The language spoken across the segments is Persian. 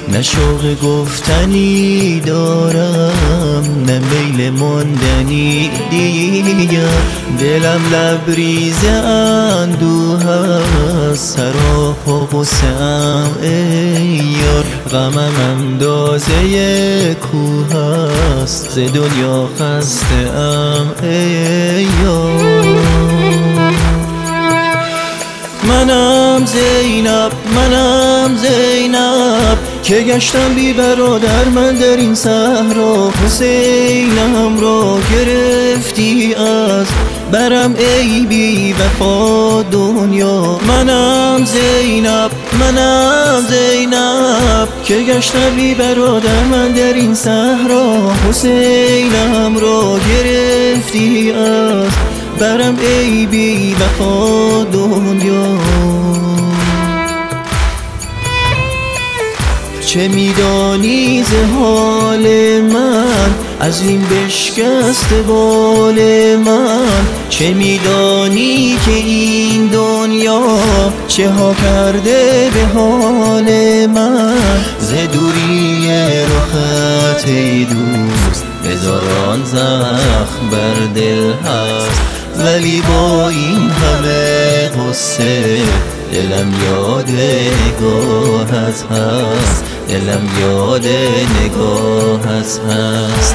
نه شوق گفتنی دارم نه میل ماندنی دیگر. دلم لبریز اندوه است، سراپ و غصه‌ام ای یار. غمم اندازه کوه است، ز دنیا خسته ام ای یار. منم زینب که گشتم بی برادر من در این صحرا. حسینم را گرفتی از برم ای بی وفا دنیا. منم زینب که گشتم بی برادر من در این صحرا. حسینم را گرفتی از برم ای بی وفا دنیا. چه میدانی ز حال من، از این بشکست بال من؟ چه میدانی که این دنیا چه ها کرده به حال من؟ ز دوری رخت ای دوست هزاران زخم بر دل هست، ولی با این همه غصه دلم یاد نگاهت هست، دلم یاد نگاهت هست.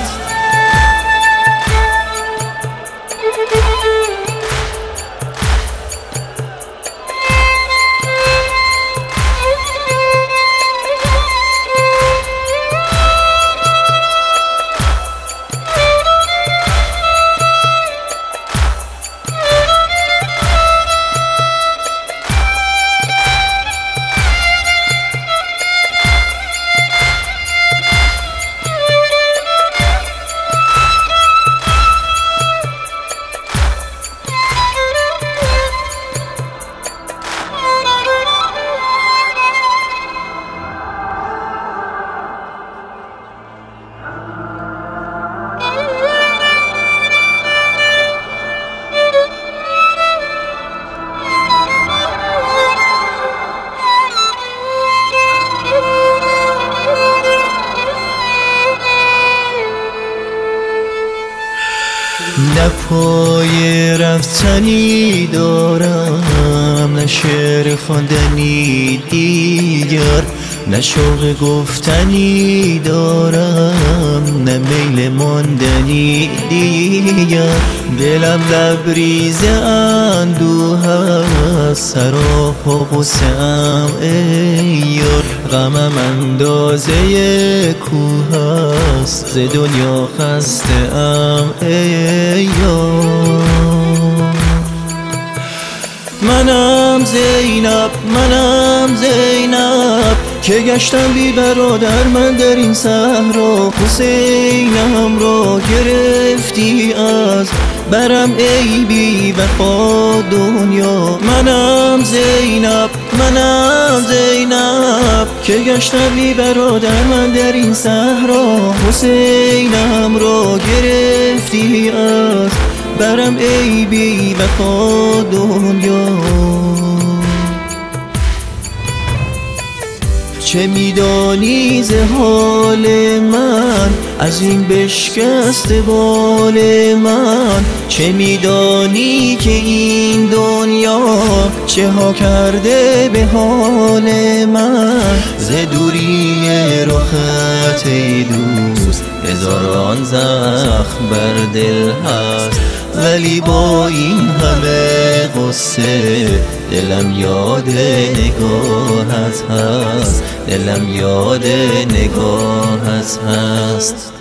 نه پای رفتنی دارم نه شعر خواندنی دیگر. نه شوق گفتنی دارم نه میل ماندنی دیگر. دلم لبریز اندوه است، سراپ و غصه‌ام ای یار. غمم اندازه کوه است، ز دنیا خسته ام ای یار. منم زینب که گشتم بی برادر من در این صحرا. حسینم را گرفتی از برم ای بی وفا دنیا. منم زینب که گشتم بی برادر من در این صحرا. حسینم را گرفتی از برم ای بی وفا دنیا. چه میدانی ز حال من، از این بشکست بال من؟ چه میدانی که این دنیا چه ها کرده به حال من؟ ز دوری رخت ای دوست هزاران زخم بر دل هست، ولی با این همه غصه دلم یاد نگاهت هست، دلم یاد نگاهت هست.